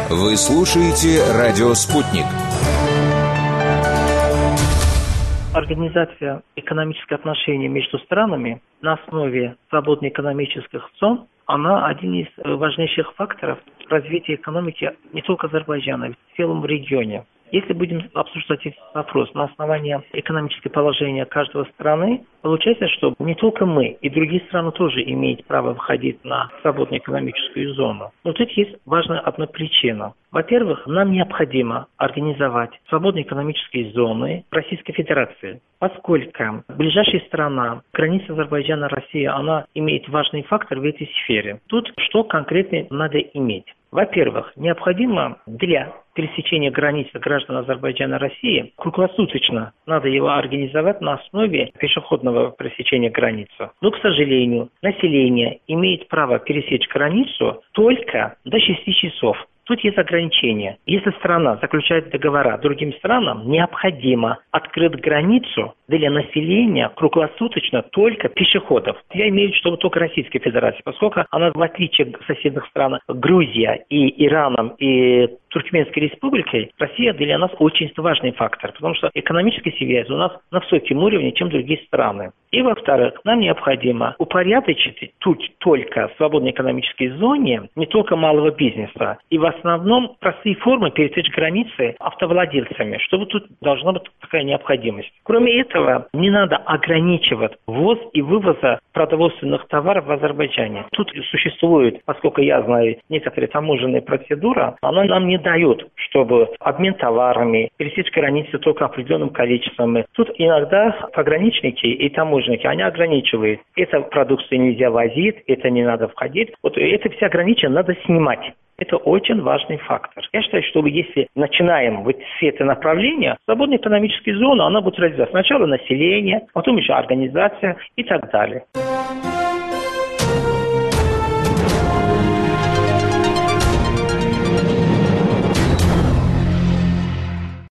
Вы слушаете «Радио Спутник». Организация экономических отношений между странами на основе свободных экономических зон, она один из важнейших факторов развития экономики не только Азербайджана, а в целом в регионе. Если будем обсуждать этот вопрос на основании экономического положения каждой страны, получается, что не только мы, и другие страны тоже имеют право выходить на свободную экономическую зону. Но тут есть важная одна причина. Во-первых, нам необходимо организовать свободные экономические зоны Российской Федерации, поскольку ближайшая страна, граница Азербайджана, Россия, она имеет важный фактор в этой сфере. Тут что конкретно надо иметь? Во-первых, необходимо для пересечения границы граждан Азербайджана и России круглосуточно надо его организовать на основе пешеходного пересечения границы. Но, к сожалению, население имеет право пересечь границу только до 6 часов. Тут есть ограничения. Если страна заключает договора с другим странам, необходимо открыть границу для населения круглосуточно только пешеходов. Я имею в виду, что только Российская Федерация, поскольку она, в отличие от соседних стран Грузия и Ираном и Туркменской Республикой, Россия для нас очень важный фактор, потому что экономическая связь у нас на высоком уровне, чем другие страны. И, во-вторых, нам необходимо упорядочить тут только в свободной экономической зоне не только малого бизнеса, и в основном простые формы пересечь границы автовладельцами, чтобы тут должна быть такая необходимость. Кроме этого, не надо ограничивать ввоз и вывоза продовольственных товаров в Азербайджане. Тут существует, поскольку я знаю, некоторые таможенные процедуры, она нам не дает, чтобы обмен товарами, пересечь границы только определенным количеством. Тут иногда пограничники и таможенники, они ограничивают. Эту продукцию нельзя возить, это не надо входить. Вот это все ограничения надо снимать. Это очень важный фактор. Я считаю, что если начинаем вот с этого направления, свободная экономическая зона, она будет развиваться. Сначала население, потом еще организация и так далее.